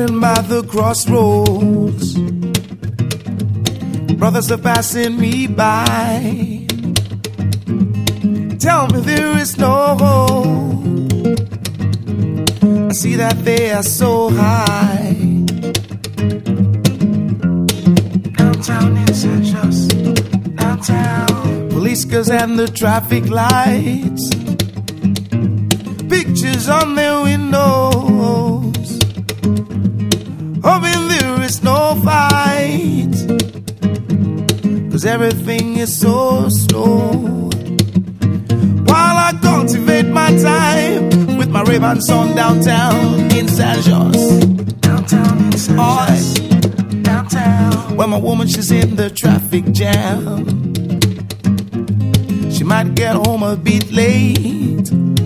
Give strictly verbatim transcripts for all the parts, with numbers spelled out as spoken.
Sitting by the crossroads, brothers are passing me by. Tell me there is no hope. I see that they are so high. Downtown in San Jose, downtown. Police cars and the traffic lights, pictures on their windows, hoping there is no fight, 'cause everything is so slow. While I cultivate my time with my Ray-Ban song downtown in San Jose, downtown in San Jose, downtown. When my woman, she's in the traffic jam, she might get home a bit late.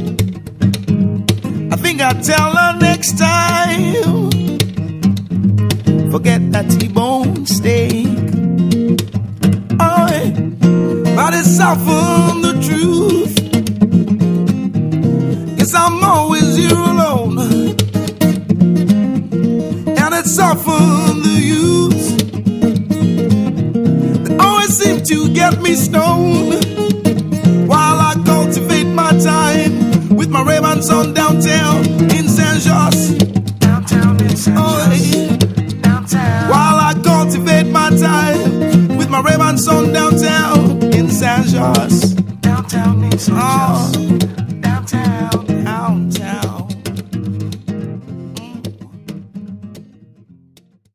I think I'll tell her next time, forget that T-bone steak. Oh, but it's often the truth. Yes, I'm always here alone, and it's often the youth that always seem to get me stoned. While I cultivate my time with my Ray-Ban song downtown in San Jose.